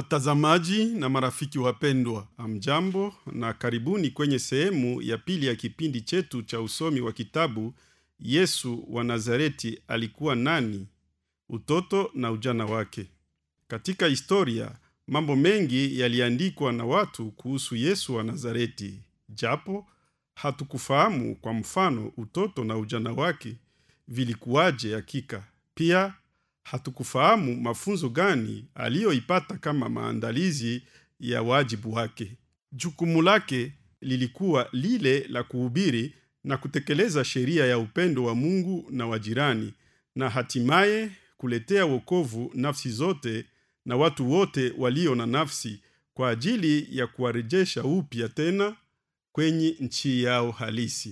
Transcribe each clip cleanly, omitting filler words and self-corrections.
Watazamaji na marafiki wapendwa, amjambo na karibuni kwenye sehemu ya pili ya kipindi chetu cha usomi wa kitabu Yesu wa Nazareti alikuwa nani? Utoto na ujana wake. Katika historia, mambo mengi yaliandikwa na watu kuhusu Yesu wa Nazareti, japo hatukufahamu kwa mfano utoto na ujana wake vilikuwaje hakika. Pia hatukufahamu mafunzo gani aliyoipata kama maandalizi ya wajibu wake. Jukumu lake lilikuwa lile la kuhubiri na kutekeleza sheria ya upendo wa Mungu na wa jirani, na hatimaye kuletea wokovu nafsi zote na watu wote walio na nafsi kwa ajili ya kuwarejesha upya tena kwenye nchi yao halisi.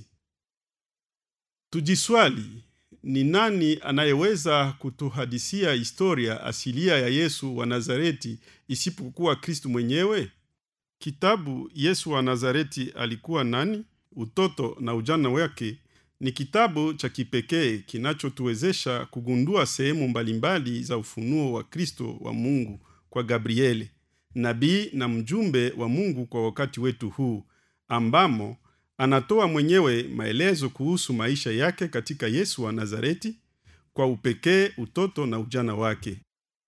Tujiswali, ni nani anayeweza kutuhadisia historia asilia ya Yesu wa Nazareti isipokuwa Kristo mwenyewe? Kitabu Yesu wa Nazareti alikuwa nani? Utoto na ujana wake ni kitabu cha kipekee kinachotuwezesha kugundua sehemu mbalimbali za ufunuo wa Kristo wa Mungu kwa Gabrieli, nabii na mjumbe wa Mungu kwa wakati wetu huu, ambamo anatoa mwenyewe maelezo kuhusu maisha yake katika Yesu wa Nazareti, kwa upekee utoto na ujana wake.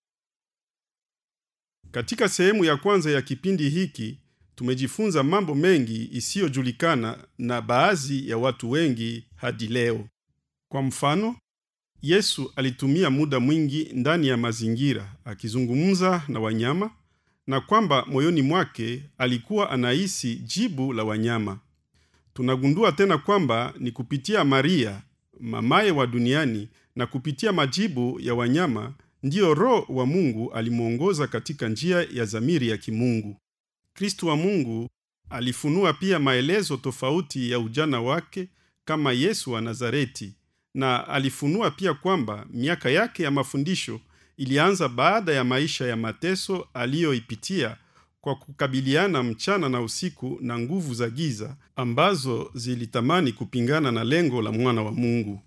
Katika sehemu ya kwanza ya kipindi hiki, tumejifunza mambo mengi isiyojulikana na baadhi ya watu wengi hadi leo. Kwa mfano, Yesu alitumia muda mwingi ndani ya mazingira akizungumza na wanyama, na kwamba moyoni mwake alikuwa anahisi jibu la wanyama. Tunagundua tena kwamba ni kupitia Maria, mamaye wa duniani, na kupitia majibu ya wanyama ndiyo Roho wa Mungu alimuongoza katika njia ya dhamiri ya kimungu. Kristo wa Mungu alifunua pia maelezo tofauti ya ujana wake kama Yesu wa Nazareti, na alifunua pia kwamba miaka yake ya mafundisho ilianza baada ya maisha ya mateso aliyoipitia kwa kukabiliana mchana na usiku na nguvu za giza ambazo zilitamani kupingana na lengo la mwana wa Mungu.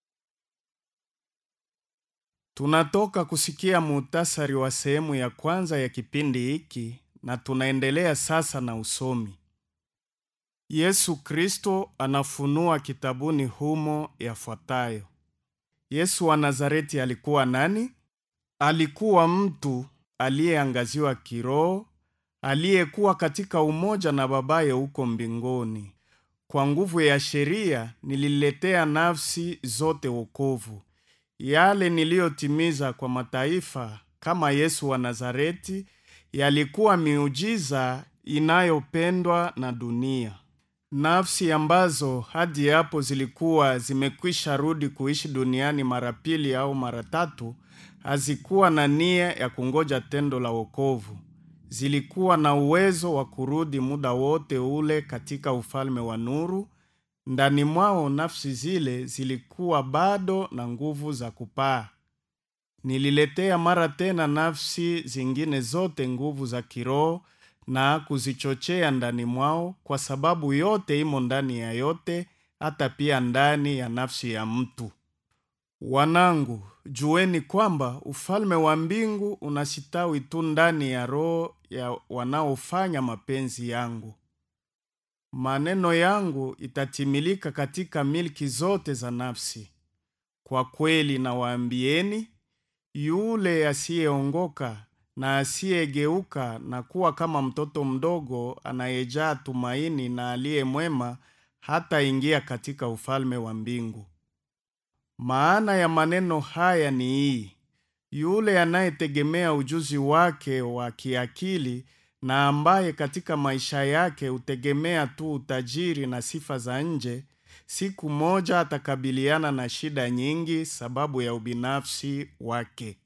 Tunatoka kusikia muhtasari wa sehemu ya kwanza ya kipindi hiki na tunaendelea sasa na usomi. Yesu Kristo anafunua kitabuni humo yafuatayo. Yesu wa Nazareti alikuwa nani? Alikuwa mtu aliyeangaziwa kiroho, aliyekuwa katika umoja na babaye huko mbinguni. Kwa nguvu ya sheria nililetea nafsi zote wokovu. Yale niliyotimiza kwa mataifa kama Yesu wa Nazareti yalikuwa miujiza inayopendwa na dunia. Nafsi ambazo hadi hapo zilikuwa zimekwisha rudi kuishi duniani mara pili au mara tatu hazikuwa na nia ya kungoja tendo la wokovu. Zilikuwa na uwezo wa kurudi muda wote ule katika ufalme wa nuru. Ndani mwao nafsi zile zilikuwa bado na nguvu za kupaa. Nililetea mara tena nafsi zingine zote nguvu za kiroho na kuzichochea ndani mwao, kwa sababu yote imo ndani ya yote, hata pia ndani ya nafsi ya mtu. Wanangu, jueni kwamba ufalme wa mbingu unasitawi tu ndani ya roho ya wanaofanya mapenzi yangu. Maneno yangu itatimilika katika milki zote za nafsi. Kwa kweli nawaambieni, yule asiyeongoka na asiyegeuka na kuwa kama mtoto mdogo anayejaa tumaini na aliye mwema hata ingia katika ufalme wa mbingu. Maana ya maneno haya ni hii: yule anayetegemea ujuzi wake wa kiakili na ambaye katika maisha yake utegemea tu utajiri na sifa za nje, siku moja atakabiliana na shida nyingi sababu ya ubinafsi wake.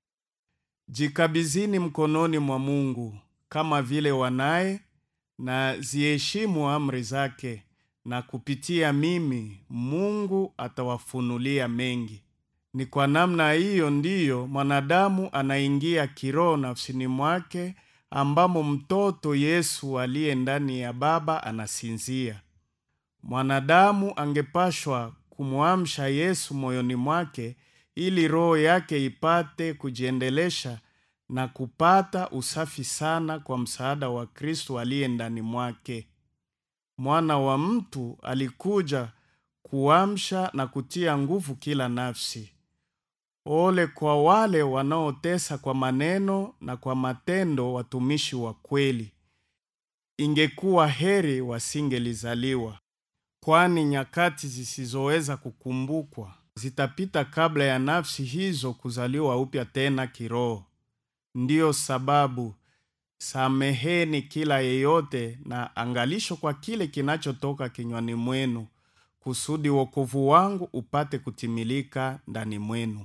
Jikabizini mkononi mwa Mungu kama vile wanaye, na ziheshimu amri zake, na kupitia mimi Mungu atawafunulia mengi. Ni kwa namna hiyo ndiyo mwanadamu anaingia kiroho nafsini mwake, ambamo mtoto Yesu aliye ndani ya Baba anasinzia. Mwanadamu angepashwa kumuamsha Yesu moyoni mwake ili roho yake ipate kujiendelesha na kupata usafi sana kwa msaada wa Kristo aliye ndani mwake. Mwana wa mtu alikuja kuamsha na kutia nguvu kila nafsi. Ole kwa wale wanaotesa kwa maneno na kwa matendo watumishi wa kweli. Ingekuwa heri wasingelizaliwa, kwani nyakati zisizoweza kukumbukwa zitapita kabla ya nafsi hizo kuzaliwa upya tena kiroho. Ndiyo sababu sameheni kila yeyote na angalisho kwa kile kinachotoka kinywani mwenu, kusudi wokovu wangu upate kutimilika ndani mwenu.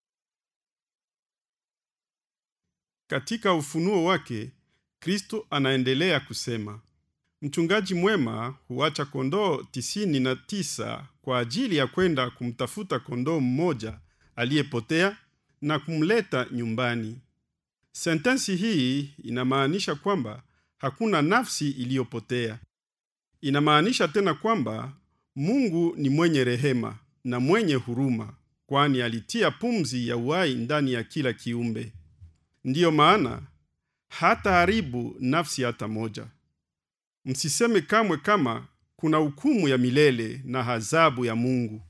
Katika ufunuo wake, Kristo anaendelea kusema, mchungaji mwema huacha kondoo 99 kwa ajili ya kwenda kumtafuta kondoo mmoja aliyepotea na kumleta nyumbani. Sentensi hii inamaanisha kwamba hakuna nafsi iliyopotea. Inamaanisha tena kwamba Mungu ni mwenye rehema na mwenye huruma, kwani alitia pumzi ya uhai ndani ya kila kiumbe. Ndiyo maana hata haribu nafsi hata moja. Msiseme kamwe kama kuna hukumu ya milele na adhabu ya Mungu.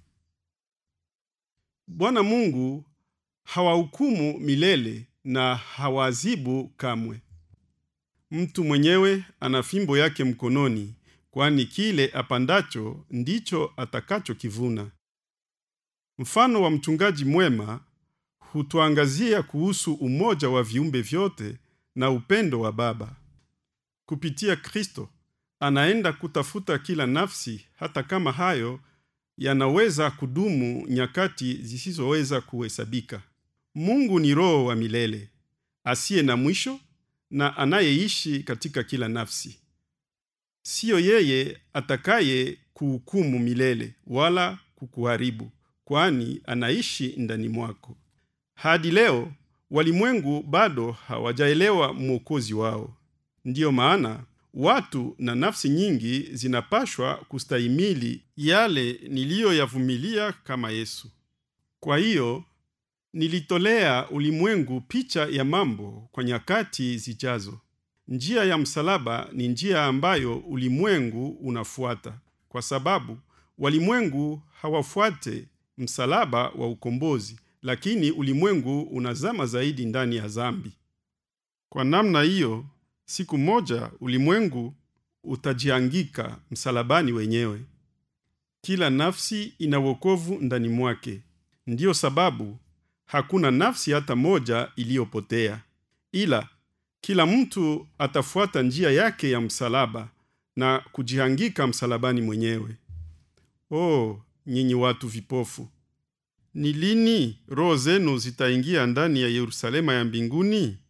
Bwana Mungu hawahukumu milele na hawaadhibu kamwe. Mtu mwenyewe ana fimbo yake mkononi, kwani kile apandacho ndicho atakachokivuna. Mfano wa mchungaji mwema hutuangazia kuhusu umoja wa viumbe vyote na upendo wa Baba. Kupitia Kristo, anaenda kutafuta kila nafsi, hata kama hayo yanaweza kudumu nyakati zisizoweza kuhesabika. Mungu ni Roho wa milele, asiye na mwisho na anayeishi katika kila nafsi. Siyo yeye atakaye kuhukumu milele wala kukuharibu, kwani anaishi ndani mwako. Hadi leo, walimwengu bado hawajaelewa Mwokozi wao. Ndiyo maana watu na nafsi nyingi zinapashwa kustahimili yale niliyoyavumilia kama Yesu. Kwa hiyo, nilitolea ulimwengu picha ya mambo kwa nyakati zijazo. Njia ya msalaba ni njia ambayo ulimwengu unafuata, kwa sababu walimwengu hawafuate msalaba wa ukombozi, lakini ulimwengu unazama zaidi ndani ya dhambi. Kwa namna hiyo, siku moja ulimwengu utajiangika msalabani wenyewe. Kila nafsi ina wokovu ndani mwake. Ndiyo sababu hakuna nafsi hata moja iliyopotea, ila kila mtu atafuata njia yake ya msalaba na kujiangika msalabani mwenyewe. Oh, nyinyi watu vipofu! Ni lini roho zenu zitaingia ndani ya Yerusalema ya mbinguni?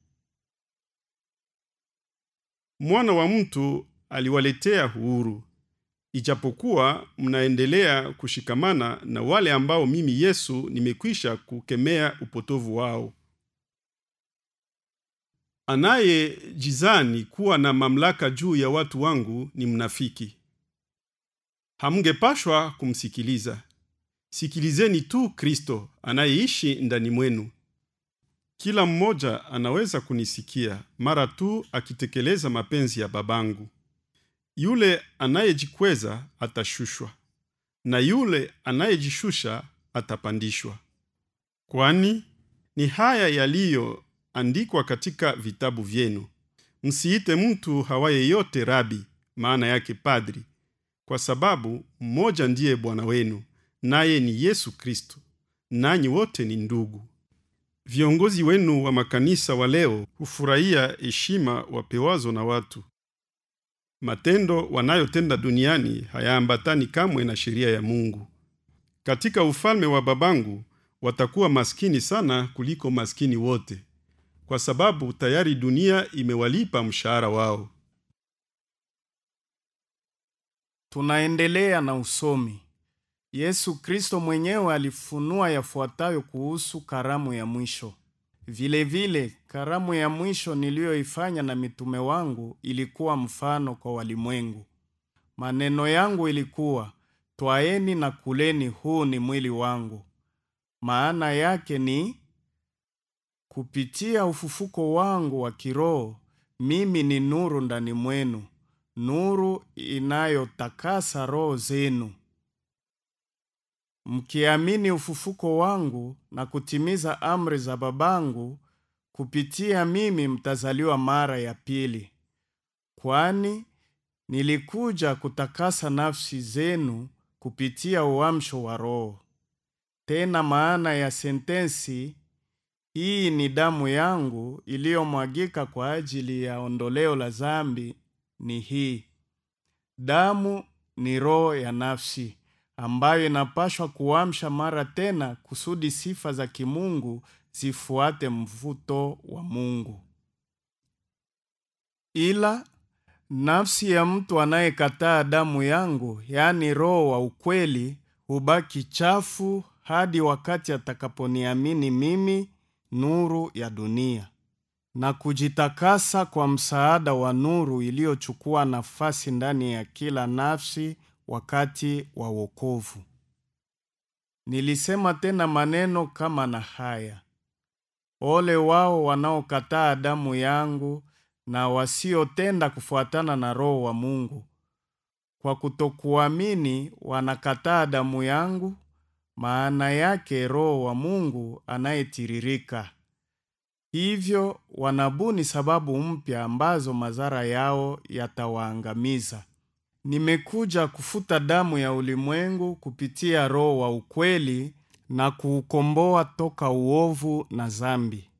Mwana wa mtu aliwaletea uhuru, ijapokuwa mnaendelea kushikamana na wale ambao mimi Yesu nimekwisha kukemea upotovu wao. Anayejizani kuwa na mamlaka juu ya watu wangu ni mnafiki. Hamngepashwa kumsikiliza. Sikilizeni tu Kristo anayeishi ndani mwenu. Kila mmoja anaweza kunisikia mara tu akitekeleza mapenzi ya Babangu. Yule anayejikweza atashushwa, na yule anayejishusha atapandishwa. Kwani ni haya yaliyoandikwa katika vitabu vyenu. Msiite mtu hawaye yote rabi, maana yake padri, kwa sababu mmoja ndiye Bwana wenu, naye ni Yesu Kristo, nanyi wote ni ndugu. Viongozi wenu wa makanisa wa leo hufurahia heshima wapewazo na watu. Matendo wanayotenda duniani hayaambatani kamwe na sheria ya Mungu. Katika ufalme wa Babangu watakuwa maskini sana kuliko maskini wote, kwa sababu tayari dunia imewalipa mshahara wao. Tunaendelea na usomi. Yesu Kristo mwenyewe alifunua yafuatayo kuhusu karamu ya mwisho. Vile karamu ya mwisho niliyoifanya na mitume wangu ilikuwa mfano kwa walimwengu. Maneno yangu ilikuwa, twaeni na kuleni, huu ni mwili wangu. Maana yake ni kupitia ufufuko wangu wa kiroho, mimi ni nuru ndani mwenu, nuru inayotakasa roho zenu. Mkiamini ufufuko wangu na kutimiza amri za Babangu, kupitia mimi mtazaliwa mara ya pili. Kwani nilikuja kutakasa nafsi zenu kupitia uamsho wa Roho. Tena maana ya sentensi hii ni damu yangu iliyomwagika kwa ajili ya ondoleo la dhambi ni hii: damu ni roho ya nafsi, ambayo inapashwa kuamsha mara tena kusudi sifa za kimungu zifuate mvuto wa Mungu. Ila nafsi ya mtu anayekataa damu yangu, yaani roho wa ukweli, hubaki chafu hadi wakati atakaponiamini mimi, nuru ya dunia, na kujitakasa kwa msaada wa nuru iliyochukua nafasi ndani ya kila nafsi wakati wa wokovu. Nilisema tena maneno kama na haya: ole wao wanaokataa damu yangu na wasiotenda kufuatana na Roho wa Mungu. Kwa kutokuamini wanakataa damu yangu, maana yake Roho wa Mungu anayetiririka. Hivyo wanabuni sababu mpya ambazo madhara yao yatawaangamiza. Nimekuja kufuta damu ya ulimwengu kupitia Roho wa ukweli na kuukomboa toka uovu na dhambi.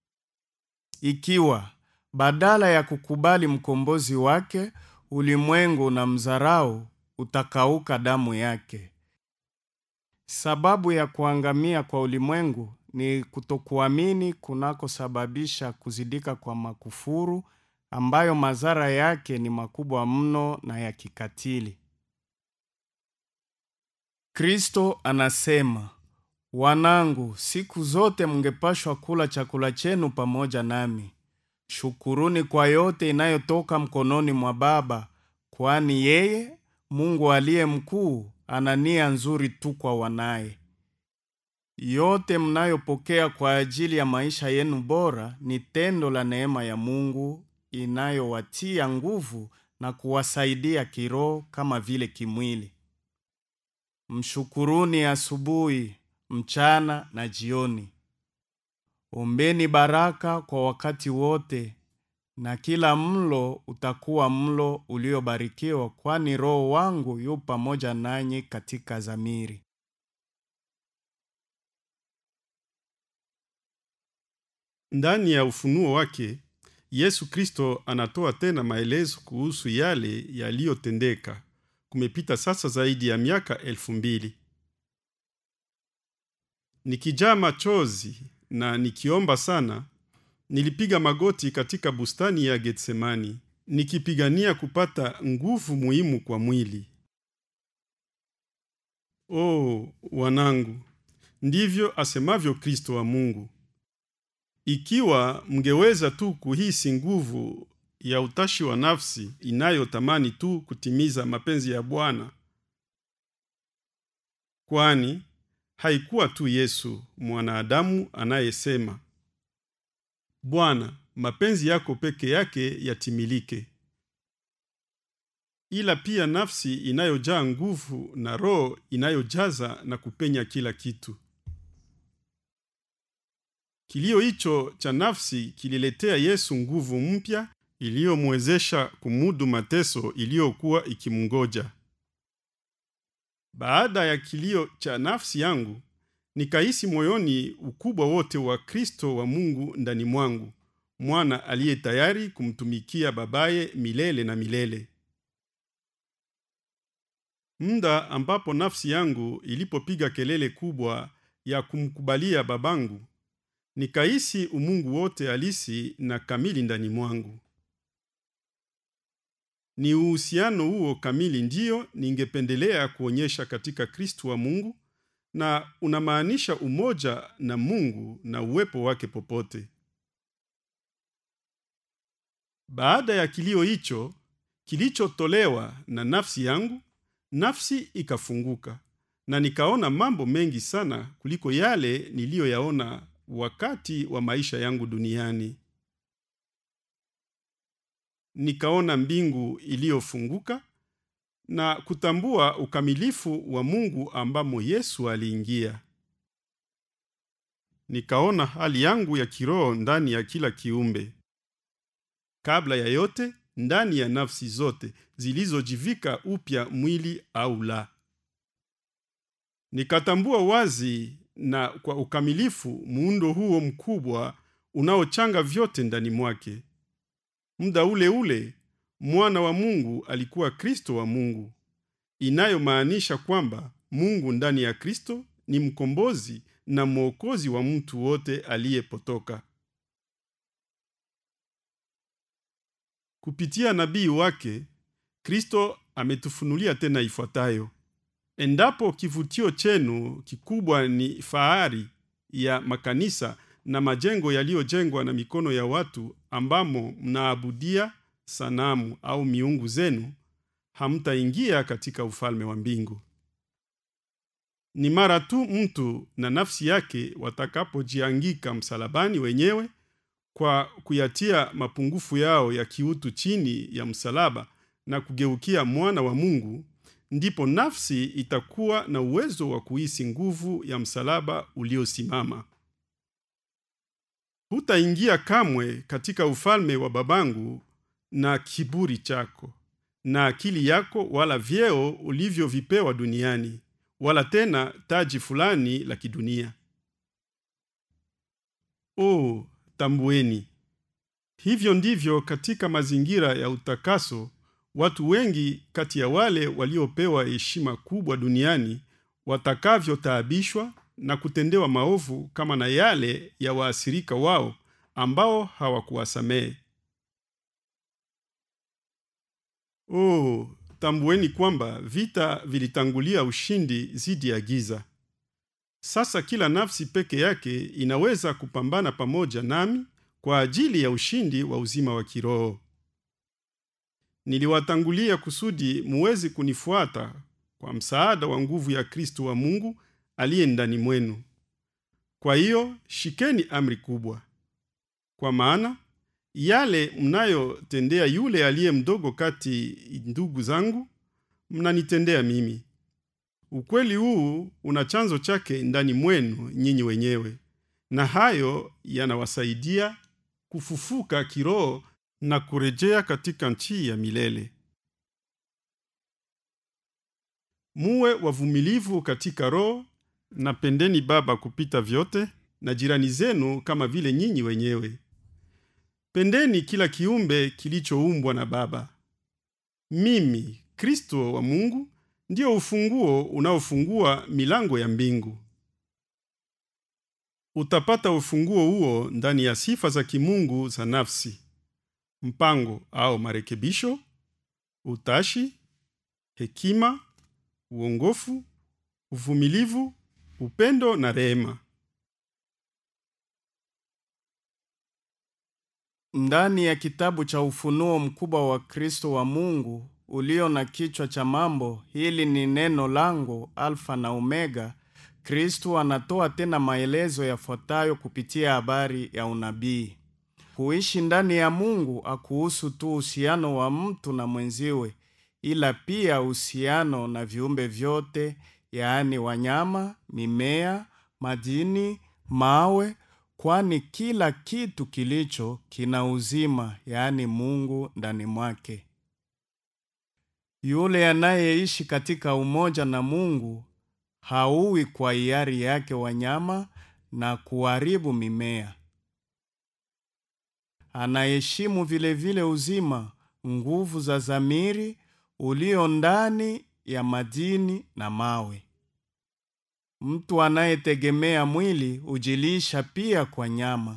Ikiwa badala ya kukubali mkombozi wake, ulimwengu na mzarau utakauka damu yake. Sababu ya kuangamia kwa ulimwengu ni kutokuamini kunakosababisha kuzidika kwa makufuru, ambayo madhara yake ni makubwa mno na ya kikatili. Kristo anasema, wanangu, siku zote mngepashwa kula chakula chenu pamoja nami. Shukuruni kwa yote inayotoka mkononi mwa Baba, kwani yeye, Mungu aliye mkuu, ana nia nzuri tu kwa wanaye. Yote mnayopokea kwa ajili ya maisha yenu bora ni tendo la neema ya Mungu inayowatia nguvu na kuwasaidia kiroho kama vile kimwili. Mshukuruni asubuhi, mchana na jioni. Ombeni baraka kwa wakati wote, na kila mlo utakuwa mlo uliobarikiwa, kwani Roho wangu yu pamoja nanyi katika dhamiri. Ndani ya ufunuo wake, Yesu Kristo anatoa tena maelezo kuhusu yale yaliyotendeka. Kumepita sasa zaidi ya miaka 2000. Nikijaa machozi na nikiomba sana, nilipiga magoti katika bustani ya Getsemani, nikipigania kupata nguvu muhimu kwa mwili. Wanangu, ndivyo asemavyo Kristo wa Mungu. Ikiwa mngeweza tu kuhisi nguvu ya utashi wa nafsi inayotamani tu kutimiza mapenzi ya Bwana. Kwani haikuwa tu Yesu mwanadamu anayesema, Bwana, mapenzi yako peke yake yatimilike. Ila pia nafsi inayojaa nguvu na roho inayojaza na kupenya kila kitu. Kilio hicho cha nafsi kililetea Yesu nguvu mpya iliyomwezesha kumudu mateso iliyokuwa ikimngoja. Baada ya kilio cha nafsi yangu, nikahisi moyoni ukubwa wote wa Kristo wa Mungu ndani mwangu, mwana aliye tayari kumtumikia babaye milele na milele. Muda ambapo nafsi yangu ilipopiga kelele kubwa ya kumkubalia babangu, nikahisi umungu wote halisi na kamili ndani mwangu. Ni uhusiano huo kamili ndio ningependelea kuonyesha katika Kristo wa Mungu, na unamaanisha umoja na Mungu na uwepo wake popote. Baada ya kilio hicho kilichotolewa na nafsi yangu, nafsi ikafunguka na nikaona mambo mengi sana kuliko yale niliyoyaona wakati wa maisha yangu duniani. Nikaona mbingu iliyofunguka na kutambua ukamilifu wa Mungu ambamo Yesu aliingia. Nikaona hali yangu ya kiroho ndani ya kila kiumbe. Kabla ya yote, ndani ya nafsi zote zilizojivika upya mwili au la. Nikatambua wazi na kwa ukamilifu muundo huo mkubwa unaochanga vyote ndani mwake. Muda ule ule, mwana wa Mungu alikuwa Kristo wa Mungu, inayomaanisha kwamba Mungu ndani ya Kristo ni mkombozi na mwokozi wa mtu wote aliyepotoka. Kupitia nabii wake, Kristo ametufunulia tena ifuatayo: endapo kivutio chenu kikubwa ni fahari ya makanisa na majengo yaliyojengwa na mikono ya watu ambamo mnaabudia sanamu au miungu zenu, hamtaingia katika ufalme wa mbingu. Ni mara tu mtu na nafsi yake watakapojiangika msalabani wenyewe kwa kuyatia mapungufu yao ya kiutu chini ya msalaba na kugeukia mwana wa Mungu, ndipo nafsi itakuwa na uwezo wa kuhisi nguvu ya msalaba uliosimama. Hutaingia kamwe katika ufalme wa babangu na kiburi chako na akili yako, wala vyeo ulivyovipewa duniani, wala tena taji fulani la kidunia. Tambueni, hivyo ndivyo katika mazingira ya utakaso watu wengi kati ya wale waliopewa heshima kubwa duniani watakavyotaabishwa na kutendewa maovu kama na yale ya waasirika wao ambao hawakuwasamehe. Tambueni kwamba vita vilitangulia ushindi dhidi ya giza. Sasa kila nafsi peke yake inaweza kupambana pamoja nami kwa ajili ya ushindi wa uzima wa kiroho. Niliwatangulia kusudi muweze kunifuata kwa msaada wa nguvu ya Kristo wa Mungu aliye ndani mwenu. Kwa hiyo shikeni amri kubwa. Kwa maana yale mnayotendea yule aliye mdogo kati ndugu zangu, mnanitendea mimi. Ukweli huu una chanzo chake ndani mwenu nyinyi wenyewe, na hayo yanawasaidia kufufuka kiroho na kurejea katika nchi ya milele. Muwe wavumilivu katika roho, na pendeni Baba kupita vyote, na jirani zenu kama vile nyinyi wenyewe. Pendeni kila kiumbe kilichoumbwa na Baba. Mimi, Kristo wa Mungu, ndio ufunguo unaofungua milango ya mbingu. Utapata ufunguo huo ndani ya sifa za kimungu za nafsi: mpango au marekebisho, utashi, hekima, uongofu, uvumilivu, upendo na rehema. Ndani ya kitabu cha ufunuo mkubwa wa Kristo wa Mungu ulio na kichwa cha mambo, hili ni neno langu Alfa na Omega, Kristo anatoa tena maelezo yafuatayo kupitia habari ya unabii. Kuishi ndani ya Mungu hakuhusu tu uhusiano wa mtu na mwenziwe, ila pia uhusiano na viumbe vyote, yaani wanyama, mimea, madini, mawe, kwani kila kitu kilicho kina uzima, yaani Mungu ndani mwake. Yule anayeishi katika umoja na Mungu hauwi kwa hiari yake wanyama na kuharibu mimea. Anaheshimu vile vile uzima, nguvu za dhamiri ulio ndani ya madini na mawe. Mtu anayetegemea mwili hujilisha pia kwa nyama.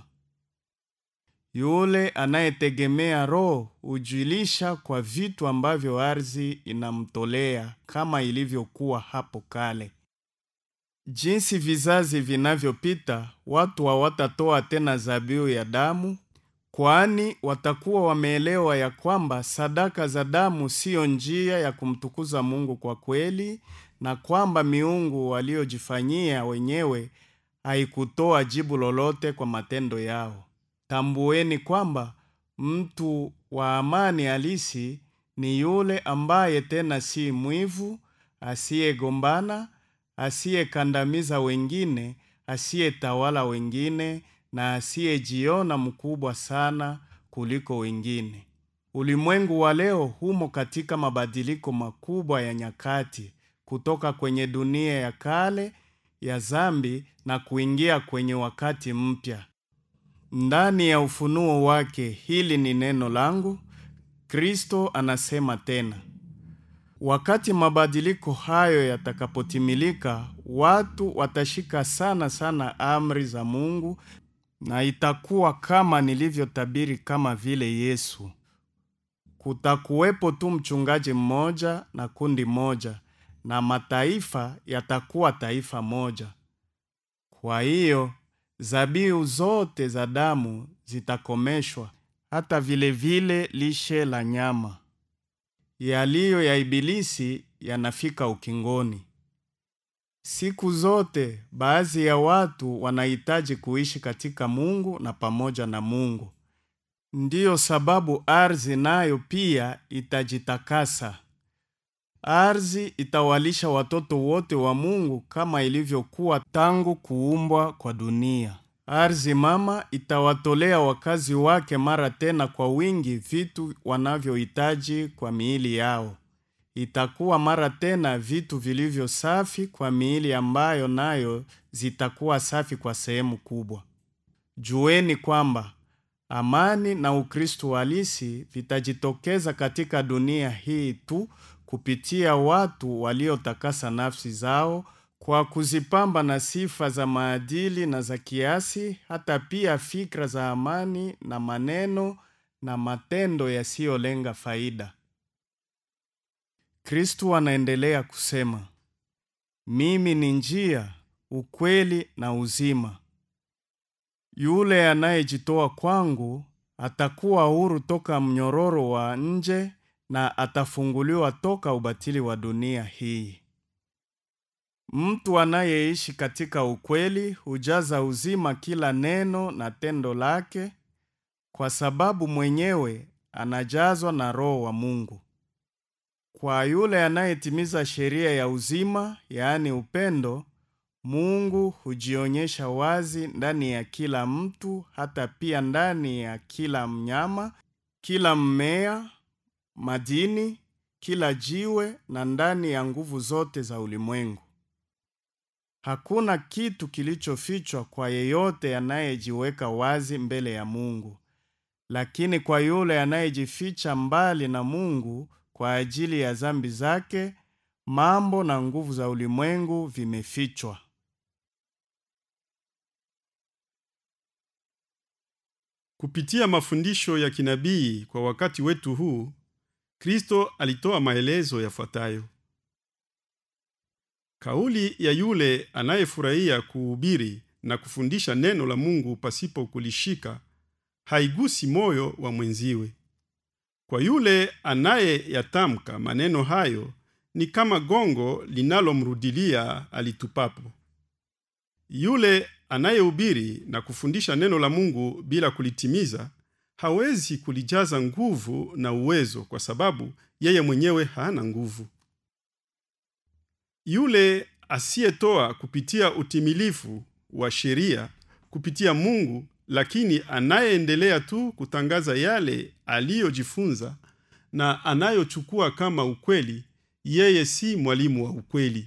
Yule anayetegemea roho hujilisha kwa vitu ambavyo ardhi inamtolea, kama ilivyokuwa hapo kale. Jinsi vizazi vinavyopita, watu hawatatoa tena dhabihu ya damu, kwani watakuwa wameelewa ya kwamba sadaka za damu sio njia ya kumtukuza Mungu kwa kweli, na kwamba miungu waliojifanyia wenyewe haikutoa jibu lolote kwa matendo yao. Tambueni kwamba mtu wa amani halisi ni yule ambaye tena si mwivu, asiyegombana, asiyekandamiza wengine, asiyetawala wengine na asiyejiona mkubwa sana kuliko wengine. Ulimwengu wa leo humo katika mabadiliko makubwa ya nyakati, kutoka kwenye dunia ya kale ya dhambi na kuingia kwenye wakati mpya. Ndani ya ufunuo wake, hili ni neno langu, Kristo anasema tena, wakati mabadiliko hayo yatakapotimilika, watu watashika sana amri za Mungu, na itakuwa kama nilivyotabiri, kama vile Yesu. Kutakuwepo tu mchungaji mmoja na kundi moja, na mataifa yatakuwa taifa moja. Kwa hiyo zabihu zote za damu zitakomeshwa, hata vile lishe la nyama. Yaliyo ya ibilisi yanafika ukingoni. Siku zote baadhi ya watu wanahitaji kuishi katika Mungu na pamoja na Mungu. Ndiyo sababu ardhi nayo pia itajitakasa. Ardhi itawalisha watoto wote wa Mungu kama ilivyokuwa tangu kuumbwa kwa dunia. Ardhi mama itawatolea wakazi wake mara tena kwa wingi vitu wanavyohitaji kwa miili yao. Itakuwa mara tena vitu vilivyo safi kwa miili ambayo nayo zitakuwa safi kwa sehemu kubwa. Jueni kwamba amani na Ukristo halisi vitajitokeza katika dunia hii tu kupitia watu waliotakasa nafsi zao kwa kuzipamba na sifa za maadili na za kiasi, hata pia fikra za amani na maneno na matendo yasiyolenga faida. Kristo anaendelea kusema, mimi ni njia, ukweli na uzima. Yule anayejitoa kwangu atakuwa huru toka mnyororo wa nje na atafunguliwa toka ubatili wa dunia hii. Mtu anayeishi katika ukweli hujaza uzima kila neno na tendo lake, kwa sababu mwenyewe anajazwa na Roho wa Mungu. Kwa yule anayetimiza sheria ya uzima, yaani upendo, Mungu hujionyesha wazi ndani ya kila mtu, hata pia ndani ya kila mnyama, kila mmea, madini, kila jiwe na ndani ya nguvu zote za ulimwengu. Hakuna kitu kilichofichwa kwa yeyote anayejiweka wazi mbele ya Mungu. Lakini kwa yule anayejificha mbali na Mungu kwa ajili ya dhambi zake, mambo na nguvu za ulimwengu vimefichwa. Kupitia mafundisho ya kinabii kwa wakati wetu huu, Kristo alitoa maelezo yafuatayo. Kauli ya yule anayefurahia kuhubiri na kufundisha neno la Mungu pasipo kulishika haigusi moyo wa mwenziwe. Kwa yule anayeyatamka maneno hayo ni kama gongo linalomrudilia alitupapo. Yule anayehubiri na kufundisha neno la Mungu bila kulitimiza hawezi kulijaza nguvu na uwezo, kwa sababu yeye mwenyewe hana nguvu. Yule asiyetoa kupitia utimilifu wa sheria kupitia Mungu, lakini anayeendelea tu kutangaza yale aliyojifunza na anayochukua kama ukweli, yeye si mwalimu wa ukweli.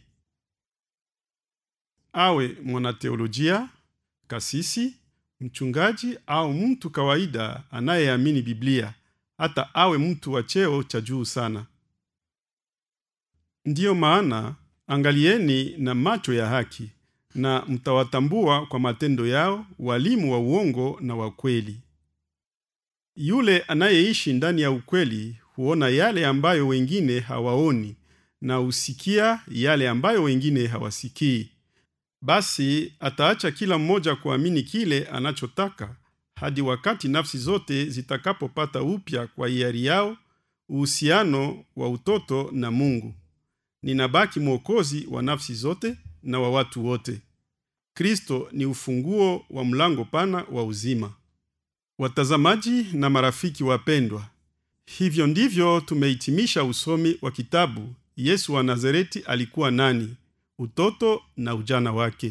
Awe mwanateolojia, kasisi, mchungaji au mtu kawaida anayeamini Biblia, hata awe mtu wa cheo cha juu sana. Ndiyo maana angalieni na macho ya haki, na mtawatambua kwa matendo yao walimu wa uongo na wa kweli. Yule anayeishi ndani ya ukweli huona yale ambayo wengine hawaoni, na husikia yale ambayo wengine hawasikii. Basi ataacha kila mmoja kuamini kile anachotaka, hadi wakati nafsi zote zitakapopata upya kwa hiari yao uhusiano wa utoto na Mungu. Ninabaki mwokozi wa nafsi zote na wa watu wote. Kristo ni ufunguo wa mlango pana wa uzima. Watazamaji na marafiki wapendwa, hivyo ndivyo tumehitimisha usomi wa kitabu Yesu wa Nazareti alikuwa nani, utoto na ujana wake.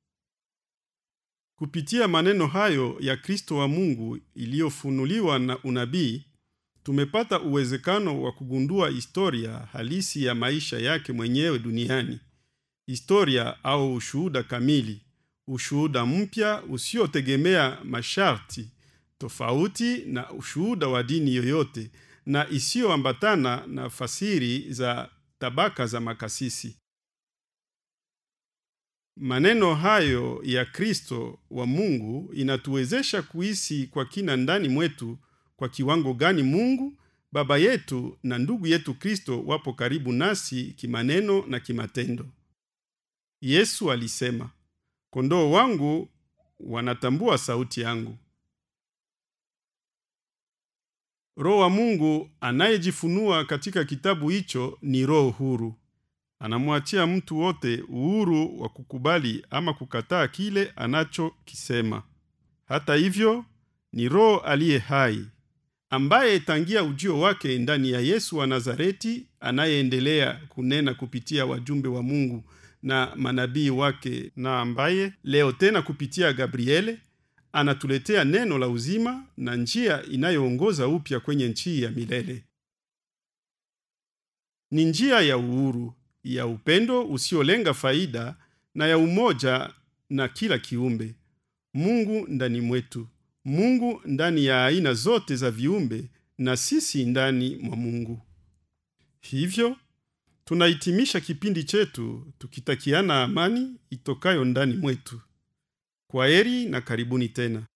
Kupitia maneno hayo ya Kristo wa Mungu iliyofunuliwa na unabii, tumepata uwezekano wa kugundua historia halisi ya maisha yake mwenyewe duniani. Historia au ushuhuda kamili, ushuhuda mpya usiotegemea masharti tofauti na ushuhuda wa dini yoyote na isiyoambatana na fasiri za tabaka za makasisi. Maneno hayo ya Kristo wa Mungu inatuwezesha kuhisi kwa kina ndani mwetu kwa kiwango gani Mungu, Baba yetu na ndugu yetu Kristo wapo karibu nasi kimaneno na kimatendo. Yesu alisema, kondoo wangu wanatambua sauti yangu. Roho wa Mungu anayejifunua katika kitabu hicho ni roho huru. Anamwachia mtu wote uhuru wa kukubali ama kukataa kile anachokisema. Hata hivyo, ni roho aliye hai, ambaye tangia ujio wake ndani ya Yesu wa Nazareti anayeendelea kunena kupitia wajumbe wa Mungu na manabii wake, na ambaye leo tena kupitia Gabriele anatuletea neno la uzima na njia inayoongoza upya kwenye nchi ya milele. Ni njia ya uhuru, ya upendo usiolenga faida na ya umoja na kila kiumbe. Mungu ndani mwetu, Mungu ndani ya aina zote za viumbe na sisi ndani mwa Mungu. Hivyo, tunahitimisha kipindi chetu tukitakiana amani itokayo ndani mwetu. Kwaheri na karibuni tena.